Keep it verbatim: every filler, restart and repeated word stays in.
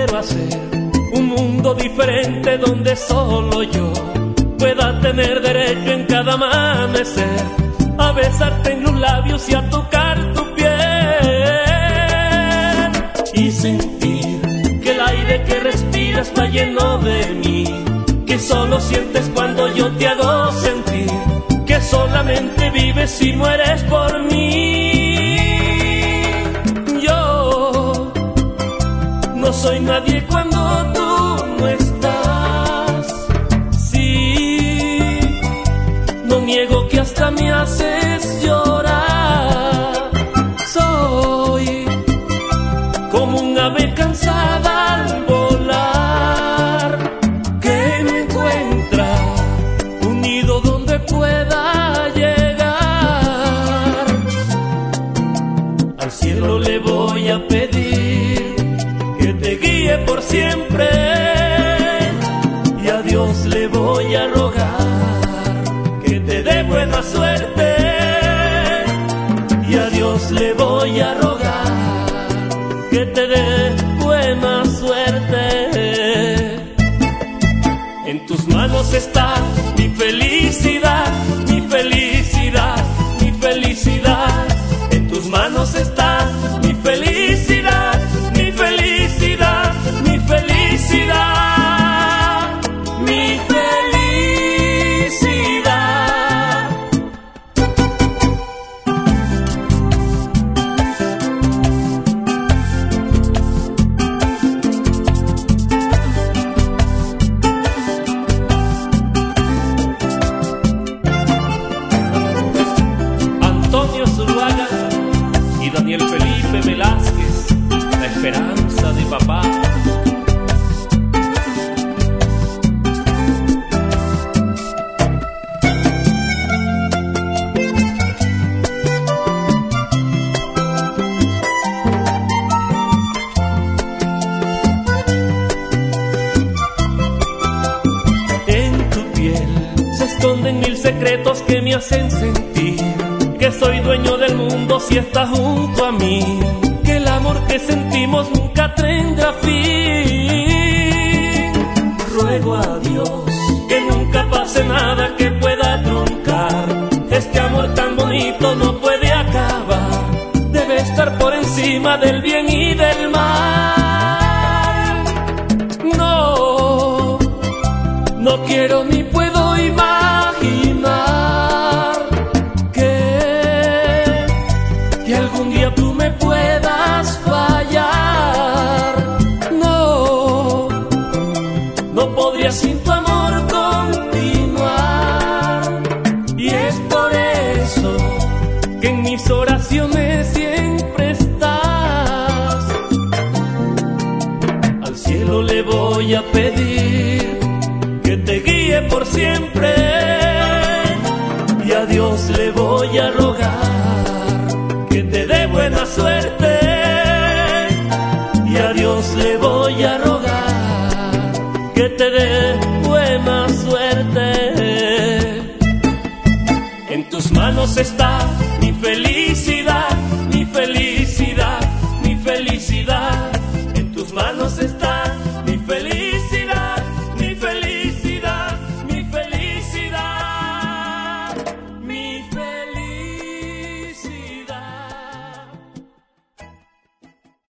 quiero hacer un mundo diferente donde solo yo pueda tener derecho en cada amanecer a besarte en los labios y a tocar tu piel y sentir que el aire que respiras está lleno de mí, que solo sientes cuando yo te hago sentir que solamente vives si mueres por mí. Yo no soy nadie cuando tú no estás. Sí, no niego que hasta me haces llorar. Soy como un ave cansada al volar, que no encuentra un nido donde pueda llegar. Al cielo le voy a pedir que te guíe por siempre, y a Dios le voy a rogar que te dé buena suerte, y a Dios le voy a rogar que te dé buena suerte. En tus manos está mi felicidad, mi felicidad, mi felicidad. En tus manos está mi felicidad, mi felicidad, mi felicidad, mi felicidad. Antonio Zuluaga y Daniel Felipe Velázquez, la esperanza de papá. En tu piel se esconden mil secretos que me hacen sentir que soy dueño del mundo si estás junto a mí, que el amor que sentimos nunca tendrá fin. Ruego a Dios que nunca pase nada que pueda truncar este amor tan bonito, no puede acabar, debe estar por encima del bien y del mal. No, no quiero ni puedo imaginar que algún día tú me puedas fallar. No, no podría sin tu amor continuar. Y es por eso que en mis oraciones siempre estás. Al cielo le voy a pedir que te guíe por siempre, y a Dios le voy a rogar que te dé buena suerte, y a Dios le voy a rogar que te dé buena suerte. En tus manos está